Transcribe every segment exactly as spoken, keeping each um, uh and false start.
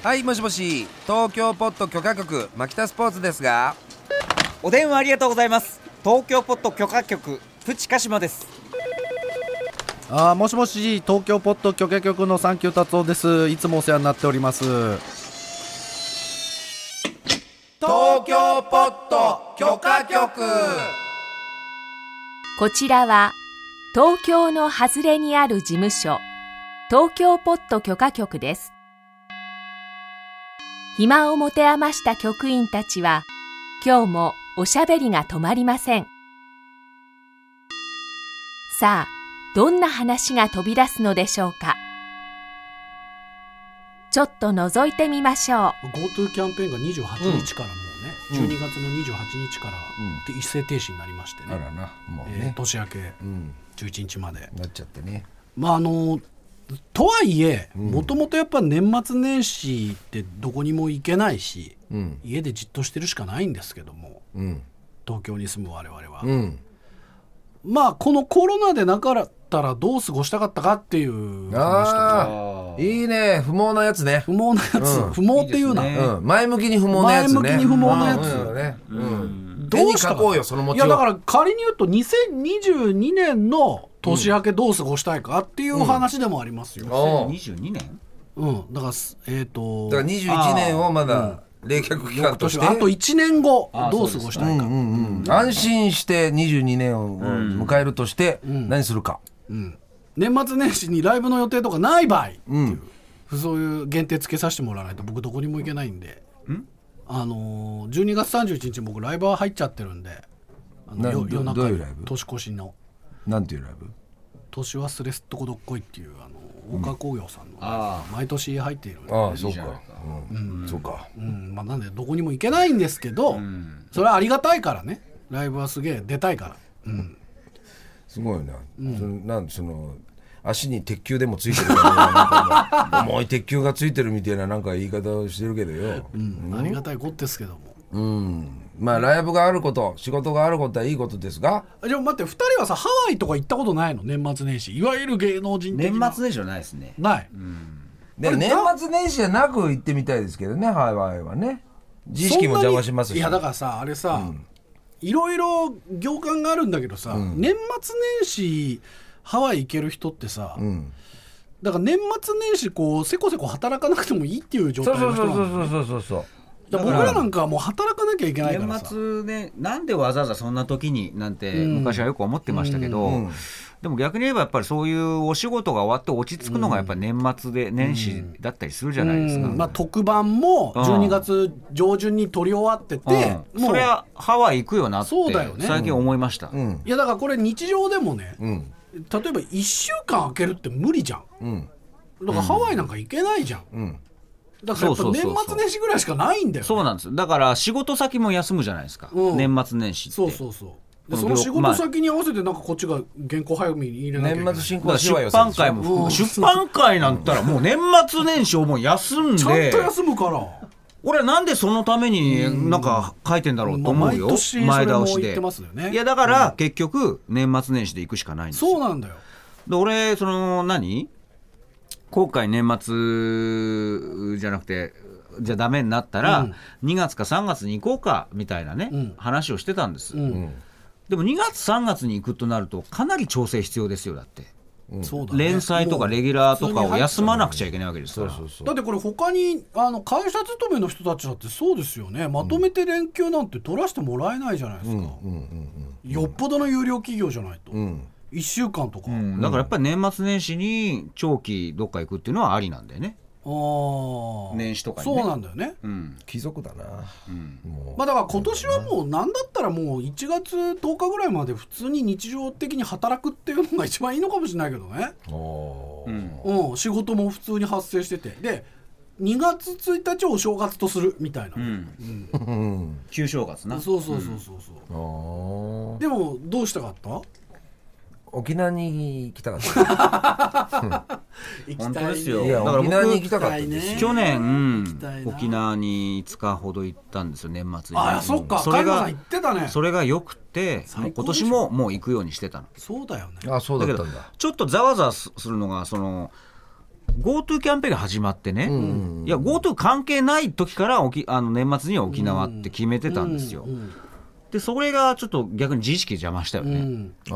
はい、もしもし、東京ポット許可局牧田スポーツですが。 お電話ありがとうございます。東京ポット許可局プチカシマです。 あー、もしもし、東京ポット許可局のサンキュー達夫です。いつもお世話になっております。 東京ポット許可局。 こちらは東京の外れにある事務所、東京ポット許可局です。暇を持て余した局員たちは今日もおしゃべりが止まりません。さあ、どんな話が飛び出すのでしょうか。ちょっと覗いてみましょう。 GoTo キャンペーンがにじゅうはちにちからもうね、うん、じゅうにがつのにじゅうはちにちから一斉停止になりましてね、 あらな、もうね、 えー、年明け、 うん、 じゅういちにちまでなっちゃってね。 まああのとはいえもともとやっぱ年末年始ってどこにも行けないし、うん、家でじっとしてるしかないんですけども、うん、東京に住む我々は、うん、まあこのコロナでなかったらどう過ごしたかったかっていう話とか。 いいね、不毛なやつね。 不毛なやつ、うん、不毛っていうな、いいね、 うん、前向きに不毛なやつね。 前向きに不毛なやつ、 うんね、うん、 どうしたか。 絵に描こうよその餅を。 いやだから仮に言うとにせんにじゅうにねんの年明けどう過ごしたいかっていう話でもありますよ、 うん、にせんにじゅうにねん、 うん、だからえっ、ー、とだからにじゅういちねんをまだ冷却期間として、 あといちねんごどう過ごしたいか、うんうんうん、安心してにじゅうにねんを迎えるとして何するか、 うんうん、年末年始にライブの予定とかない場合っていう、うん、そういう限定つけさせてもらわないと僕どこにも行けないんで、んあのー、じゅうにがつさんじゅういちにち僕ライブは入っちゃってるんで、あの夜中どういうライブ？ 年越しのなんていうライブ？ 年忘れすっとこどっこいっていうあの大川工業さんの、うん、毎年入っているんで、 ああそうか、うんうん、そうか、 うんまあ、なんでどこにも行けないんですけど、うん、それはありがたいからね、ライブはすげえ出たいから、うん、 すごいな、うん、そのなんその足に鉄球でもついてるから重い鉄球がついてるみたいななんか言い方をしてるけどよ、 うんうん、ありがたいことですけども、 うん、まあライブがあること、仕事があることはいいことですが、 じゃあ待って、ふたりはさハワイとか行ったことないの？年末年始、いわゆる芸能人的な。 年末年始はないですね。 ない、 うん、 で年末年始じゃなく行ってみたいですけどね、ハワイはね。自意識も邪魔しますし。 いやだからさあれさ、うん、いろいろ業界があるんだけどさ、うん、年末年始ハワイ行ける人ってさ、うん、だから年末年始こうせこせこ働かなくてもいいっていう状態の人なんだよね。 そうそうそうそうそうそう。 だから僕らなんかはもう働かなきゃいけないからさ、 年末ね、なんでわざわざそんな時になんて昔はよく思ってましたけど、うんうん、でも逆に言えばやっぱりそういうお仕事が終わって落ち着くのがやっぱり年末で年始だったりするじゃないですか、 うんうんまあ、特番もじゅうにがつ上旬に撮り終わってて、 うん、もうそれはハワイ行くよなって最近思いました、 うん、いやだからこれ日常でもね、うん、例えばいっしゅうかん空けるって無理じゃん、うん、だからハワイなんか行けないじゃん、うんだからやっぱ年末年始ぐらいしかないんだよ、ね、 そうなんです。だから仕事先も休むじゃないですか、うん、年末年始って。 そうそうそうでその仕事先に合わせてなんかこっちが原稿早めに入れなきゃいけない。 年末進行しわ出版会も、うん、出版会なんたらもう年末年始をもう休んでちゃんと休むから俺はなんでそのためになんか書いてんだろうと思うよ、 まあ、毎年それも言ってますよね。 いやだから結局年末年始で行くしかないんですよ。 そうなんだよ。 で俺その何今回年末じゃなくてじゃあダメになったら、うん、にがつかさんがつに行こうかみたいなね、うん、話をしてたんです、うん、でもにがつさんがつに行くとなるとかなり調整必要ですよ。だって、うんそうだね、連載とかレギュラーとかを休まなくちゃいけないわけですから。 そうそうそう。だってこれ他にあの会社勤めの人たちだってそうですよね。まとめて連休なんて取らせてもらえないじゃないですか、うんうんうんうん、よっぽどの有料企業じゃないと、うんいっしゅうかんとか、うん、 だからやっぱり年末年始に長期どっか行くっていうのはありなんだよね。 あ年始とかにね。そうなんだよね、 うん、貴族だな、うんもうまあ、だから今年はもう何だったらもういちがつとおかぐらいまで普通に日常的に働くっていうのが一番いいのかもしれないけどね、うんうん、仕事も普通に発生しててでにがつついたちをお正月とするみたいな、うんうん、旧正月な。 そうそうそうそうそう、うん、でもどうしたかった？ 沖縄に行きたかった本当ですよ。 いやだから僕沖縄に行きたかったです、 ね、去年沖縄にいつかほど行ったんですよ年末に。 ああそっか、 それが行ってたね。 それがよくて今年ももう行くようにしてたの。 そうだよね。 あそうだったんだ。 だけどちょっとざわざわするのがその GoTo キャンペーンが始まってね、うん、いや GoTo 関係ない時から沖あの年末には沖縄って決めてたんですよ、うんうんうん、でそれがちょっと逆に自意識邪魔したよね、うん、あ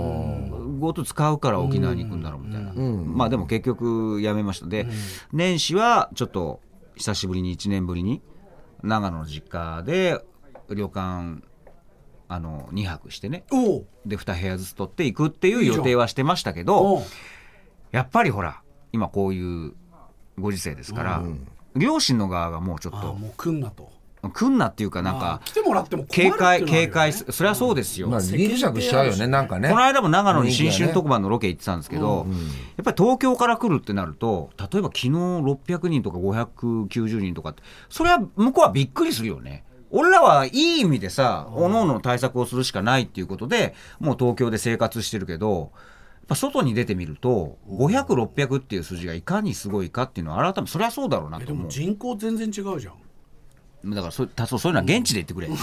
GoTo 使うから沖縄に行くんだろうみたいな、うん、まあでも結局やめましたで、うん、年始はちょっと久しぶりにいちねんぶりに長野の実家で旅館あのにはくしてねでに部屋ずつ取っていくっていう予定はしてましたけど、やっぱりほら今こういうご時世ですから、うん、両親の側がもうちょっともう来んなと来んなっていうかなんか来てもらっても警戒警戒それはそうですよ、 まあ、ギクシャクしちゃうよねなんかね。 この間も長野に新春特番のロケ行ってたんですけど、うんうん、やっぱり東京から来るってなると例えば昨日ろっぴゃくにんとかごひゃくきゅうじゅうにんとかってそれは向こうはびっくりするよね。俺らはいい意味でさ各々の対策をするしかないっていうことでもう東京で生活してるけどやっぱ外に出てみるとごひゃく、ろっぴゃくっていう数字がいかにすごいかっていうのは改めてそれはそうだろうなと思う。 でも人口全然違うじゃん。 だからそそうそういうのは現地で言ってくれ、うん、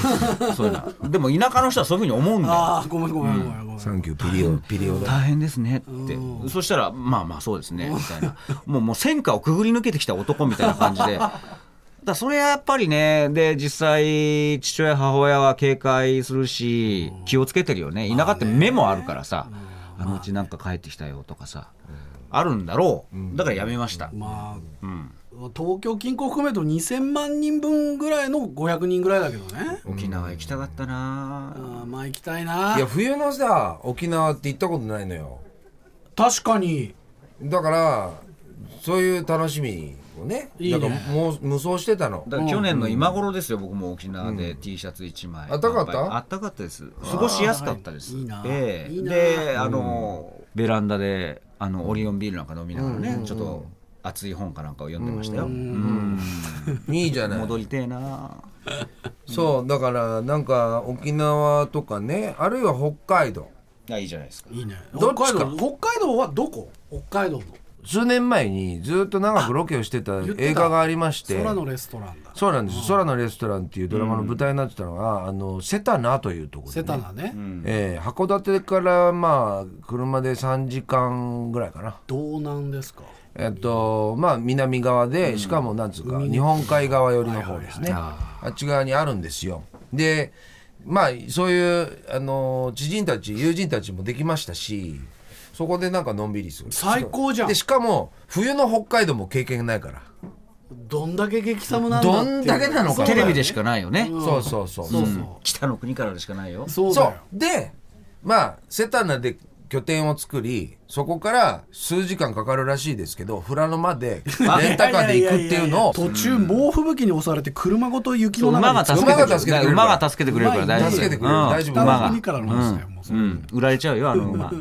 そういうのはでも田舎の人はそういうふうに思うんだよ。 あごめんごめんごめんごめん、 サンキューピリオピリオ大変ですねってそしたらまあまあそうですねみたいなもうもう戦火をくぐり抜けてきた男みたいな感じでだそれはやっぱりねで実際父親母親は警戒するし気をつけてるよね。田舎って目もあるからさ、あのうちなんか帰ってきたよとかさ、あるんだろう。だからやめました。 まあ、うん、東京近郊含めるとにせんまんにんぶんぐらいのごひゃくにんぐらいだけどね。 沖縄行きたかったなあ。まあ行きたいな。 いや冬のさ沖縄って行ったことないのよ。 確かに。 だからそういう楽しみをね、いいね、なんかもう無双してたの。 だから去年の今頃ですよ、うん、僕も沖縄で T シャツいちまい、 うん、あったかったあったかったです。過ごしやすかったです。 いいな、 えー、 いいなであの、うん、ベランダであのオリオンビールなんか飲みながらね、うん、ちょっと熱い本かなんかを読んでましたよ、うんうん、いいじゃない。 戻りてえなそうだからなんか沖縄とかねあるいは北海道いいじゃないですか。 いいね。北海道北海道はどこ？北海道の数年前にずっと長くロケをしてた映画がありまして、 空のレストランだ。 そうなんです。空のレストランっていうドラマの舞台になってたのが、うん、あのセタナというところで、ね、 セタナね、 えー、函館からまあ車でさんじかんぐらいかな。 どうなんですか。 えっとまあ南側で、うん、しかもなんつうか日本海側寄りの方ですね、はいはいはい、あっち側にあるんですよ。でまあそういうあの知人たち友人たちもできましたし、そこでなんかのんびりする。 最高じゃん。 でしかも冬の北海道も経験ないから。 どんだけ激寒なんだってどんだけなのか。 テレビでしかないよね、 うん、そうそうそうそう、うん、 北の国からでしかないよ。 そうだよ。 そうでまあセタナで拠点を作りそこから数時間かかるらしいですけど富良野までレンタカーで行くっていうのを途中猛吹雪に押されて車ごと雪の中に馬が助けてくれる馬が助けてくれるから大丈夫。 助けてくれる、うん、大丈夫。 北の国からの話だよ、もうそれ、 うん、売られちゃうよあの馬、うん、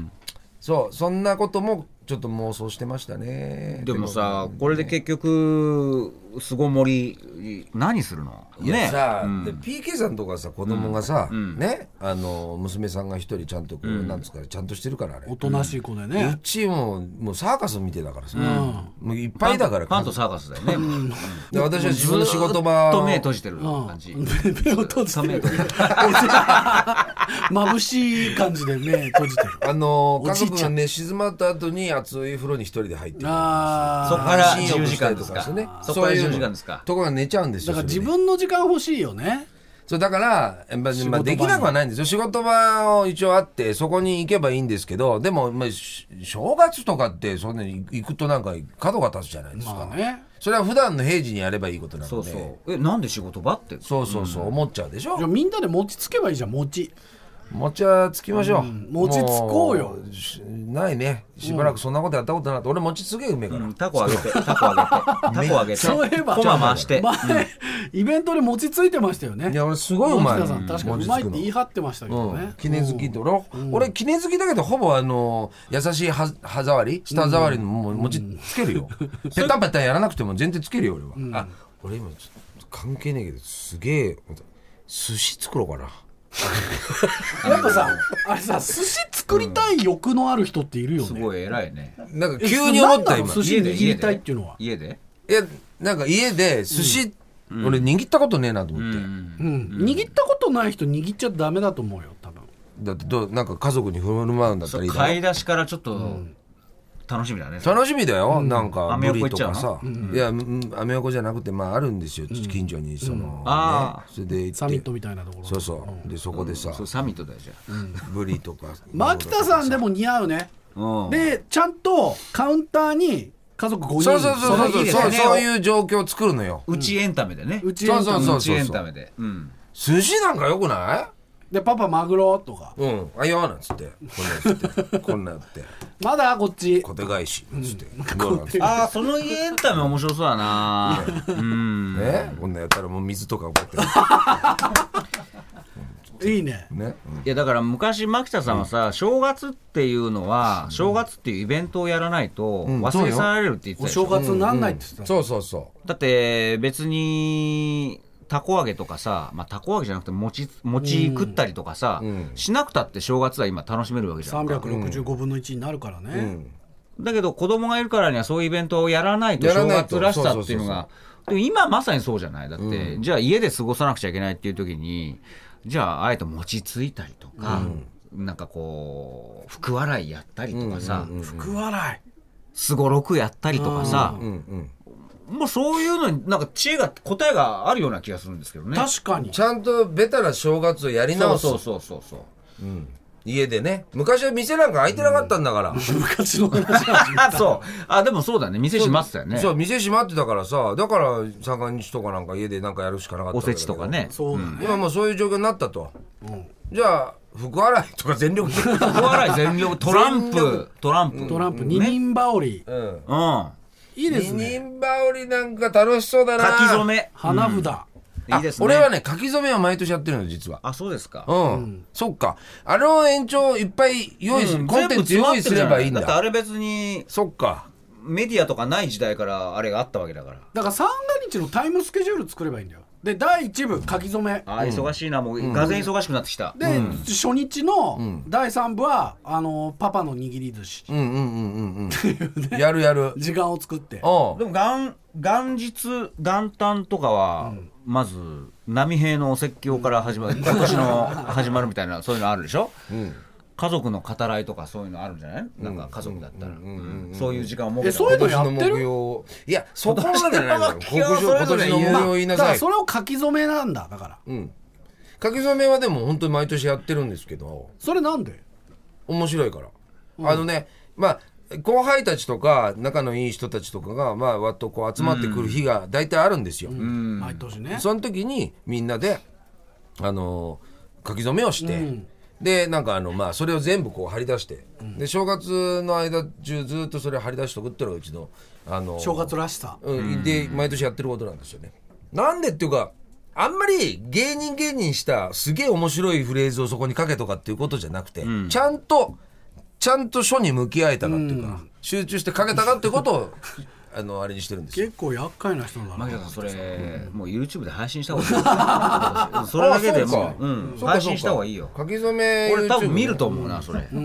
そうそんなこともちょっと妄想してましたね。 でもさこれで結局巣ごもり何するの。 いやさ、うん、で ピーケー さんとかさ子供がさ、うん、ねあの娘さんが一人ちゃんとこう、うん、なんつうかちゃんとしてるからあれおとなしい子でね、 うちももうサーカス見てたからさ、うん、もういっぱいだからパンとサーカスだよね、うん、 で私は自分の仕事場と目閉じてる感じ、うん、 目を閉じてる眩しい感じで目閉じてる。あの家族がね静まった後に熱い風呂に一人で入ってる。 あそこからじゅうじかんとかね。そこからじゅうじかんですか。 ところが寝ちゃうんですよ。 だから自分の時間欲しいよね。 そうだからやっぱ、まあ、できなくはないんですよ。仕事場を一応あってそこに行けばいいんですけど、でも、まあ、正月とかってそんなに行くとなんか角が立つじゃないですか、まあね、それは普段の平時にやればいいことなので。 そうそうえなんで仕事場ってそうそうそう、うん、思っちゃうでしょ。 じゃあみんなで餅つけばいいじゃん。餅餅はつきましょう、うん、 餅つこうよ。 うないねしばらくそんなことやったことなくて、俺餅すげえうめえから、うん、 タコあげてタコあげてタコあげてそういえばコマ回して前、うん、イベントで餅ついてましたよね。 いや俺すごいうまい。 さん確かにうまいって言い張ってましたけどね、うん、 きね好きって俺、うん、俺きね好きだけどほぼあの優しい歯触り舌触りの餅つけるよ、うん、ペタペタやらなくても全然つけるよ俺は、うん、あ俺今ちょっと関係ねえけどすげえ寿司作ろうかなやっぱさあれさ寿司作りたい欲のある人っているよね、 うん、すごい偉いね。 なんか急に思った今寿司握りたいっていうのは家でいやなんか家で寿司、うん、俺握ったことねえなと思って、うんうんうん、握ったことない人握っちゃダメだと思うよ多分。 だってどうなんか家族に振る舞うんだったらいいだろ。 買い出しからちょっと、うん楽しみだね。 楽しみだよ、うん、なんかブリとかさ、 うん、 いやアメ横じゃなくてまああるんですよ、うん、近所にその、うんね、 あそれで行ってサミットみたいなところ、 そうそう、でそこでさ、 うん、そうサミットだよじゃあ、うん、 ブリとか牧田さんでも似合うね、うん、でちゃんとカウンターに家族ごにん、 そうそうそうそうそう、そう、そういう状況を作るのよ、 うちエンタメでね、 うちエンタメ、 うちエンタメで、うん、 寿司なんかよくない？ でパパマグロとか、 うんあいやなんつってこんなやってこんなやってまだこっち小手返しつって、 うん、ああそのエンタメ面白そうだなうんねこんなやったらもう水とか持ってるいいね、 ね、 うん、いやだから昔牧田さんはさ、うん、正月っていうのは、うん、正月っていうイベントをやらないと忘れ去られるって言ってたでしょ、 お正月になんないって言ってた、 そうそうそうだって別にたこ揚げとかさ、まあ、たこ揚げじゃなくて餅、餅食ったりとかさ、うん、しなくたって正月は今楽しめるわけじゃんか。 さんびゃくろくじゅうごぶんのいちになるからね、 うん、だけど子供がいるからにはそういうイベントをやらないと正月らしさっていうのが、でも今まさにそうじゃないだって、うん、じゃあ家で過ごさなくちゃいけないっていう時にじゃああえて餅ついたりとか、うん、なんかこう福笑いやったりとかさ、 うんうんうん、福笑いすごろくやったりとかさ、うんうんうん、もうそういうのになんか知恵が答えがあるような気がするんですけどね。 確かにちゃんとベタな正月をやり直す。 そうそうそうそう、うん、 家でね昔は店なんか開いてなかったんだから、うん、 昔の話そうあでもそうだね店閉まってたよね。 そう店閉まってたからさだから三が日とかなんか家でなんかやるしかなかったんだけどおせちとかねそうだね、 今もうそういう状況になったと、うん、じゃあ福笑いとか全力で福笑い全力トランプトランプトランプ二人羽織、 うん、 うんいいですね。 二人羽織なんか楽しそうだな。 書き初め花札、うん、 いいですね。 俺はね書き初めは毎年やってるの実は。 あそうですか。 うん、うん、そっかあれを延長いっぱい用意する、うん、コンテンツ用意すればいいんだ。 だってあれ別にそっかメディアとかない時代からあれがあったわけだから。 だから三が日のタイムスケジュール作ればいいんだよ。でだいいち部書き初め、 あ忙しいなもうがぜん忙しくなってきた、 うん、で、うん、初日のだいさん部はあのパパの握り寿司、 うんうんうんうんうんね、やるやる時間を作って。でも元元日元旦とかは、うん、まず波平のお説教から始まる今年の始まるみたいなそういうのあるでしょ、うん家族の語らいとかそういうのあるんじゃない、うん、なんか家族だったら、うんうんうん、そういう時間を設けたえそういうのやってるいやそこまでないのよ今年の目標を言いなさい、まあ、だからそれを書き初めなんだだから、 うん、書き初めはでも本当に毎年やってるんですけどそれなんで面白いから、うん、あのねまあ後輩たちとか仲のいい人たちとかがまあわっとこう集まってくる日が大体あるんですよ、うんうん、 毎年ね。 その時にみんなであの書き初めをして、うんでなんかあのまあそれを全部こう張り出して、うん、で正月の間中ずっとそれを張り出しておくっていうのがうちのあの正月らしさ、 うん、で毎年やってることなんですよね。なんでっていうかあんまり芸人芸人したすげえ面白いフレーズをそこにかけとかっていうことじゃなくて、うん、ちゃんとちゃんと書に向き合えたかっていうか、うん、集中してかけたかっていうことをあのあれにしてるんですよ。 結構厄介な人だな。 牧田さんそれ、うん、もう YouTube で配信した方がいいそれだけでもう、うん、配信した方がいいよ。 書き初め俺多分見ると思うなそれ、うんうん、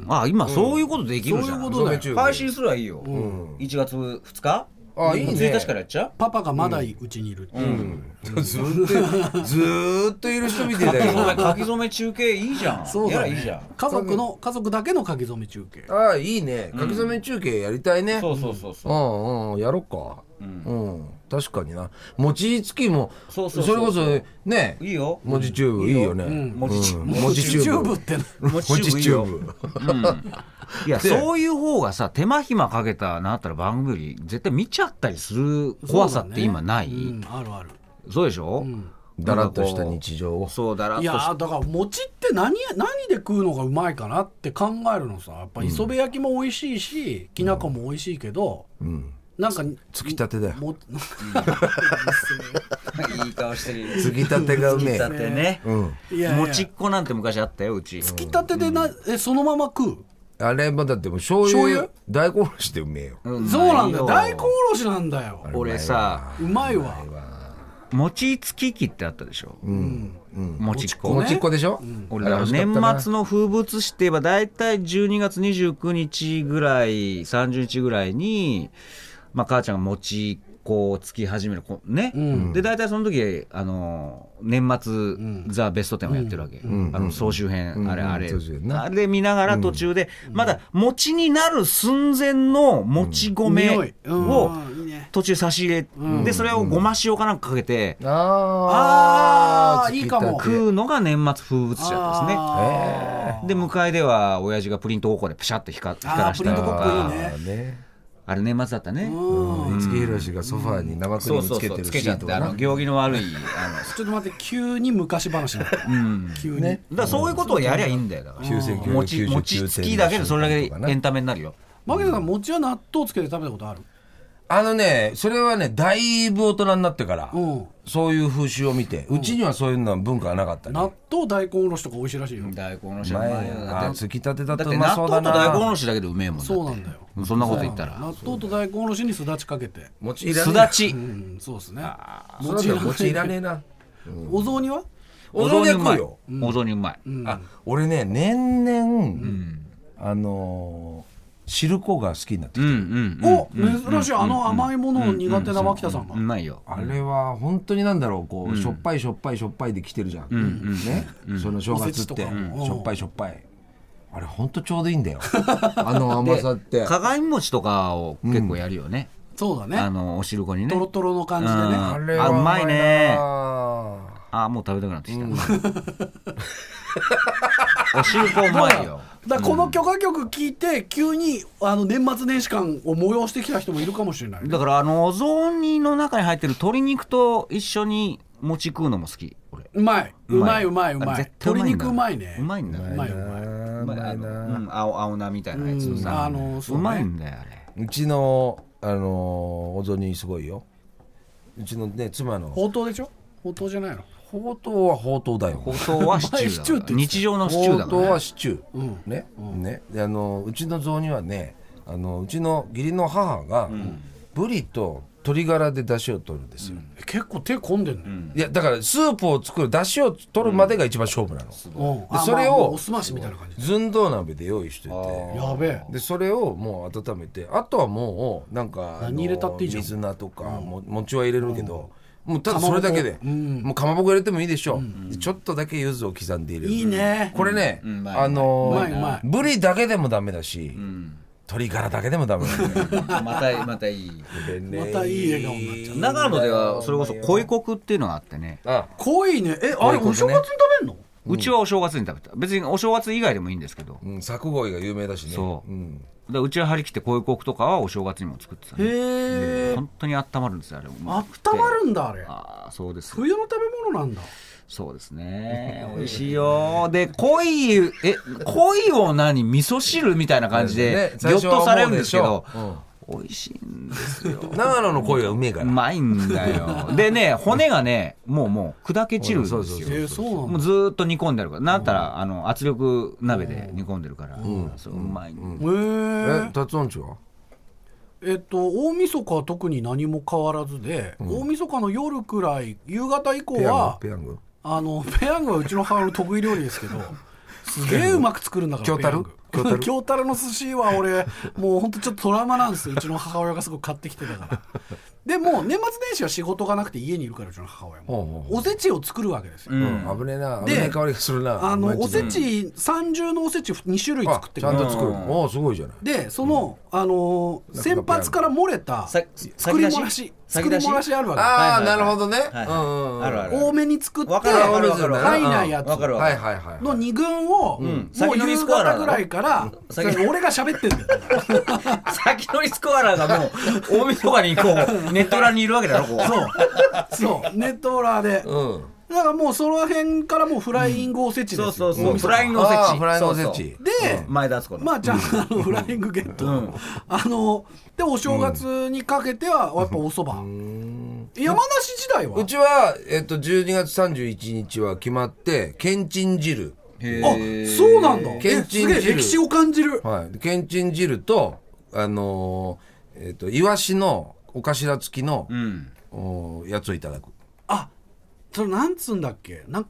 あ今そういうことできるじゃん、うん、そういうことだよ配信すればいいよ、うん、いちがつふつかあいいね、ついたちからやっちゃう。 パパがまだうちにいるっていう、うんうん、ずーっとずーっといる人みたいだよ書き初め中継いいじゃん。 そうだね、 いいじゃん家族の家族だけの書き初め中継。 ああいいね書き初め中継やりたいね、うん、 そうそうそうそう、 うんうんやろっか、うんうん、確かにな餅つきもそうそうそうそうそれこそねいいよ餅チューブいいよね、うん、 餅チューブって餅チューブいやそういう方がさ手間暇かけたなったら番組より絶対見ちゃったりする怖さって今ない、ねうん、 あるあるそうでしょ、 うんだらっとした日常をそうだらっとしいやだから餅って何何で食うのがうまいかなって考えるのさやっぱ磯辺焼きも美味しいし、きな粉も美味しいけど、うん、なんかつきたてだよ、うん、いい顔してるつきたてがうめえつきたてね、うん、 いやいやもちっこなんて昔あったようちつきたてでな、うん、えそのまま食うあれもだってもう醤油、醤油大根おろしでうめえよ、 うん、そうなんだよ大根おろしなんだよ俺さうまいわ餅つき器ってあったでしょ、うんうん、餅っこね餅っこでしょ、うん、 俺年末の風物詩って言えばだいたいじゅうにがつにじゅうくにちぐらいさんじゅうにちぐらいに、まあ、母ちゃんが餅こうつき始めるこうね、うん、で大体その時あの年末、うん、ザ・ベストテンをやってるわけ、うん、あの総集編、うん、あれあれ、うん、あれ見ながら途中で、うん、まだ餅になる寸前のもち米を途中差し入れ、うん、でそれをごま塩かなんかかけて、 うん、ああいいかも食うのが年末風物詩だったですね。で向かいでは親父がプリントごっこでプシャッと光らしたりとか、あれ年末だったね。 五木ひろしがソファーに生クリームつけてるシーンとか、 あの行儀の悪いあのちょっと待って急に昔話になった、うん、急に、ね、 だからそういうことをやりゃいいんだよ。だから餅餅つきだけでそれだけでエンタメになるよ。 マキさん餅は納豆つけて食べたことある？ あのねそれはねだいぶ大人になってから、うん、そういう風習を見て、うちにはそういうの文化はなかったね。 納豆大根おろしとか美味しいらしいよ。 大根おろしはうまいよ。 あつきたてだとうだって納まそうだな。 豆と大根おろしだけでうめえもんだって。 そうなんだよ。 そんなこと言ったら納豆と大根おろしにすだちかけて餅いらねえ。すだち、 うん、そうですね。 餅いら餅いらねえな、 うん、お雑煮はお雑煮うまいよ、うん、お雑煮うまい、 うん、あ俺ね年々、うん、あのー汁粉が好きになってきてる、うんうんうん、お珍しい、うん、あの甘いもの苦手な牧田さんが、 うまいよ。 あれは本当になんだろうこう、うん、しょっぱいしょっぱいしょっぱいで来てるじゃん、うんうんねうん、その正月って、うん、しょっぱいしょっぱいあれ本当ちょうどいいんだよあの甘さって鏡餅とかを結構やるよね、 うん、そうだねあのお汁粉にねトロトロの感じでね、うん、 あれはうまいね。 あもう食べたくなってきた、うん、お汁粉うまいよ。 だからこの許可局聞いて急にあの年末年始感を催してきた人もいるかもしれない。 だからあのお雑煮の中に入ってる鶏肉と一緒に餅食うのも好き俺。 うまいうまいうまいうまい。鶏肉うまいね。 うまいんだよ。うまいうまい。うまいな。うん、青青菜みたいなやつさ、うんあのーね、うまいんだよあれ。 うちのあのー、お雑煮すごいよ。うちのね妻の。 ほうとうでしょ？ほうとうじゃないの？ ほうとうはほうとうだよ。 ほうとうはシチューだ。日常のシチューだから、ね。 ほうとうはシチュー。うん、ね、うん、ね。であのうちの雑煮はね、あのうちの義理の母が、うん、ブリと鶏ガラで出汁を取るんですよ。うん、 結構手込んでんの、うん。いやだからスープを作る出汁を取るまでが一番勝負なの。うん、でそれを、まあ、 おすましみたいな感じ。 寸胴鍋で用意してて。 やべえ。 でそれをもう温めて、あとはもうなんか何入れたっていいじゃん。 水菜とか、うん、も餅は入れるけど。うんもうただそれだけで、うん、もうかまぼこ入れてもいいでしょう、うんうん、ちょっとだけ柚子を刻んで入れる。 いいねこれね、うん、あのー、うまいうまいブリだけでもダメだし、うん、鶏ガラだけでもダメだねまたまたいいまたいい笑顔になっちゃう。 長野ではそれこそ恋コクっていうのがあってね。 あ恋ねえあれお正月に食べんの？ うちはお正月に食べた。別にお正月以外でもいいんですけど、 うん、佐久鯉が有名だしね。 そう、 うん、 だうちは張り切って恋コクとかはお正月にも作ってたね。 へえ。 本当に温まるんですよあれ。 温まるんだあれ。 あそうです。 冬の食べ物なんだ。 そうですね美味しいよ。で鯉え鯉を何味噌汁みたいな感じでギョッとされるんですけど、美味しいんですよ長野の鯉がうめえから。 うまいんだよでね骨がねもうもう砕け散るんですよ。 えー、そうなんだ。 もうずーっと煮込んであるからなんだったらあの圧力鍋で煮込んでるから、うん、そううまい、うんうん、 えー、達音ちはえっと大晦日は特に何も変わらずで、うん、大晦日の夜くらい夕方以降はペヤングあのペヤングはうちの母の得意料理ですけどすげえうまく作るんだから。 京たる京たるの寿司は俺もうほんとちょっとトラウマなんですよ。うちの母親がすごく買ってきてたからでも年末年始は仕事がなくて家にいるからうちの母親もおせちを作るわけですよ、 うん、危ねえな危ねえ香りがするな。 あのおせち三重のおせちに種類作ってくる。ちゃんと作る。おすごいじゃない。 でその、うん、あのー、先発から漏れた作り漏らし作り漏らしあるわけ。 ああなるほどね。 多めに作って入んないやつのに軍を、うん、もう夕方ぐらいから俺が喋ってんだよ先のリスコアラーがもう大晦日にこうネット裏にいるわけだろこう。 そうそうネット裏で、うん、だからもうその辺からもうフライングおせちですよ、うん、 そうそうそうフライングおせちフライングおせちで、 うん、前田敦子のまあちゃんとあのフライングゲット、うん、あのでお正月にかけてはやっぱお蕎麦、うん、山梨時代はうちは、えっと、じゅうにがつさんじゅういちにちは決まってけんちん汁。 あそうなんだ。 けんちん汁歴史を感じる。 はい、けんちん汁とあのー、えっとイワシのお頭付きの、うん、おやつをいただく。 あそれなんつうんだっけなんか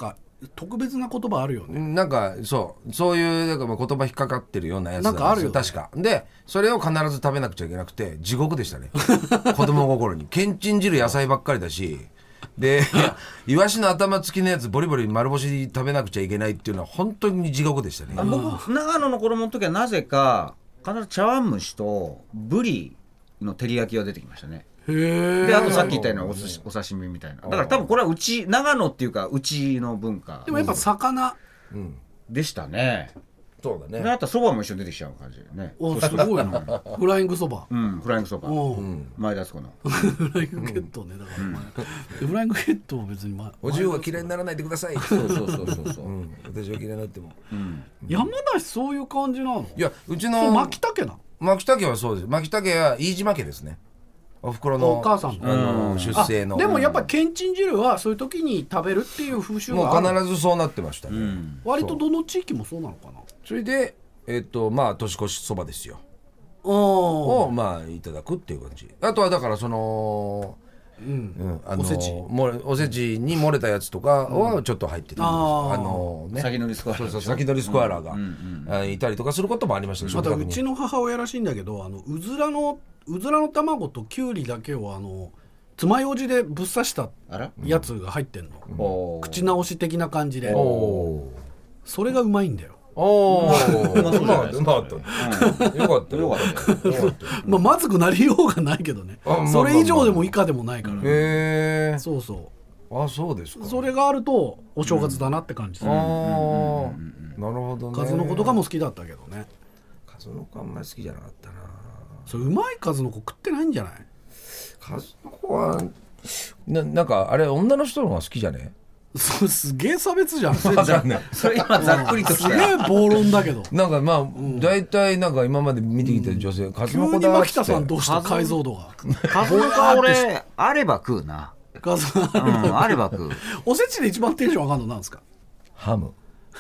特別な言葉あるよね。 なんかそうそういうなんかまあ言葉引っかかってるようなやつなんかあるよね確かでそれを必ず食べなくちゃいけなくて地獄でしたね子供心にけんちん汁野菜ばっかりだしでイワシの頭付きのやつボリボリ丸干し食べなくちゃいけないっていうのは本当に地獄でしたね。 僕長野の子供の時はなぜか必ず茶碗蒸しとブリの照り焼きが出てきましたね。 へえ。 であとさっき言ったようなお寿司お刺身みたいな。だから多分これはうち長野っていうかうちの文化でもやっぱ魚でしたね。 そうだね。 であとそばも一緒に出てきちゃう感じでね。 おすごいなフライングそば。 うんフライングそば、 おう前田敦子のフライングゲットね。だからお前でフライングゲットは別に、ま、 お重は嫌いにならないでくださいそうそうそうそうそう、 うん、私は嫌いになっても、うん、 山梨そういう感じなの。 いやうちそうの牧田家なの。 牧田家はそうです。牧田家は飯島家ですね。お袋のお母さんの、 あの出生のでもやっぱけんちん汁はそういう時に食べるっていう風習もがある。 う必ずそうなってましたね、うん、 割とどの地域もそうなのかな。 それでえっとまあ年越しそばですよををまあいただくっていう感じ。あとはだからその、うんうん、あのおせちもれおせちに漏れたやつとかはちょっと入ってる、うん、あのね先乗りスコアラー、 そうそう先乗りスコアラーが、うんうんうん、いたりとかすることもありました。 またうちの母親らしいんだけど、あのうずらのうずらの卵ときゅうりだけをあの爪楊枝でぶっ刺したやつが入ってんの、うん、口直し的な感じで、おそれがうまいんだよ。 おーうまかったうまかったよかったよかったまあまずくなりようがないけどね、それ以上でも以下でもないから、ね、 へえそうそうあそうですか。 それがあるとお正月だなって感じする、うん、ああなるほどね。 数の子とかも好きだったけどね。 数の子あんまり好きじゃなかったな。 それうまい数の子食ってないんじゃない。 数の子は な, なんかあれ女の人の方が好きじゃね。 そすげえ差別じゃん。 それ今ざっくりとしたすげえ暴論だけどなんかまあ、うん、大体なんか今まで見てきた女性、うん、数の子だって急に牧田さんどうした解像度が数の子は俺あれば食うな。 数あれば、うん、あれば食う。 おせちで一番テンション上がるのなんですか。 ハム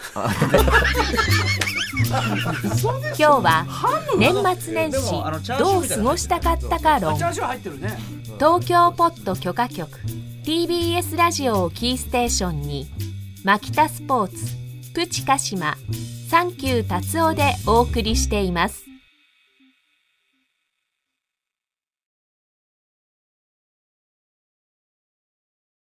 今日は年末年始どう過ごしたかったか論、東京ポッド許可局 ティービーエス ラジオをキーステーションにマキタスポーツプチカシマサンキュー達夫でお送りしています。